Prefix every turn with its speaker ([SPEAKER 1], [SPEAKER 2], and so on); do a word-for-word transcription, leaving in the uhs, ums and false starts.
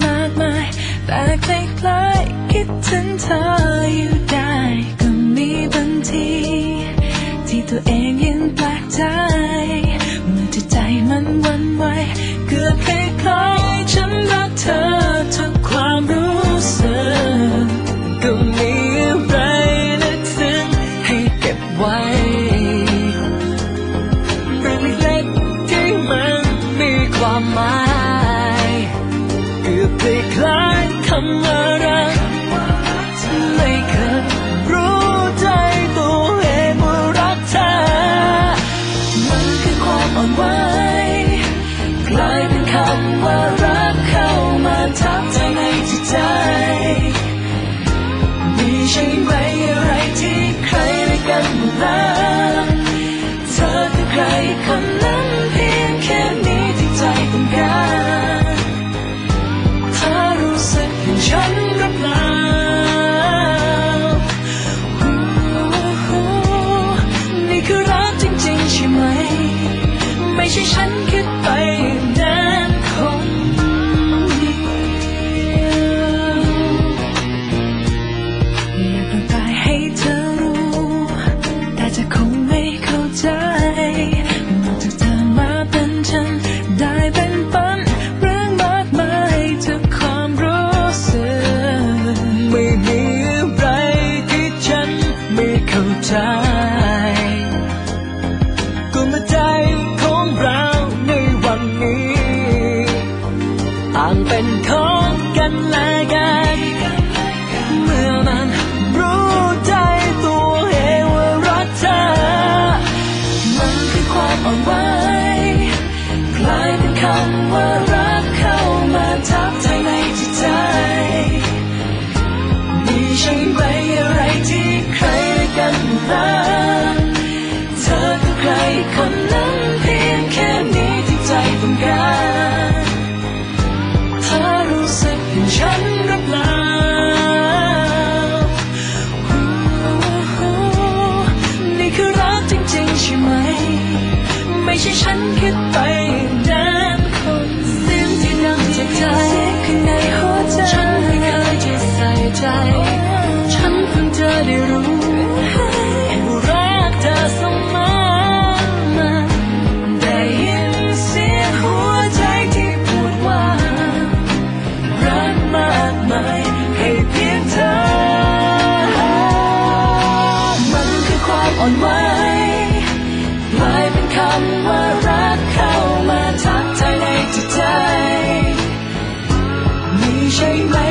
[SPEAKER 1] มากมายแต่คล้ายๆคิดถึงเธออยู่ได้ก็มีบางทีที่ตัวเองยังแปลกใจเมื่อจิตใจมันหวั่นไหวเกือบคล้ายๆฉันรักเธอทุกความรู้สึกก็มีอะไรนึกซึ้งให้เก็บไว้เรื่องเล็กๆที่มันมีความหมายเกือบคล้ายๆคำว่ารักไม่เคยรู้ใจตัวเองว่ารักเธอมันคือความอ่อนไหวกลายเป็นคำว่ารักเข้ามาทับใจในจิตใจมีใช่ไหมอะไรที่ใครได้กันหมดแล้วเธอคือใครคนนั้นเพียงแค่นี้ที่ใจต้องการเธอรู้สึกอย่างฉันหรือเปล่านี่คือรักจริงๆใช่ไหมไม่ใช่ฉันคิดไปอย่างนั้นคนเดียวอยากระบายให้เธอรู้แต่จะคงไม่เข้าใจนอกจากเธอมาเป็นฉันได้เป็นปันเรื่องมากมายทุกความรู้สึกไม่มีอะไรที่ฉันไม่เข้าใจก็มาใจของเราในวันนี้ต่างเป็นของกันและกันเมื่อมันรู้ใจตัวเองว่ารักเธอมันคือความอ่อนไหวกลายเป็นคำว่ารักเข้ามาทับใจในจิตใจมีใช่ไหมอะไรที่ใครได้กันแล้วเธอคือใครคนนั้นเพียงแค่นี้ที่ใจต้องการเธอรู้สึกอย่างฉันหรือเปล่านี่คือรักจริงๆใช่ไหมไม่ใช่ฉันคิดไปอย่างนั้นคนเสียงที่ดังจากใจข้างในหัวใจฉันไม่เคยจะใส่ใจฉันเพิ่งจะได้รู้รักเธอเสมอมาได้ยินเสียงหัวใจที่พูดว่ารักมากมายให้เพียงเธอมันคือความอ่อนไหวกลายเป็นคำว่ารักเข้ามาทักทายในจิตใจมีใช่ไหม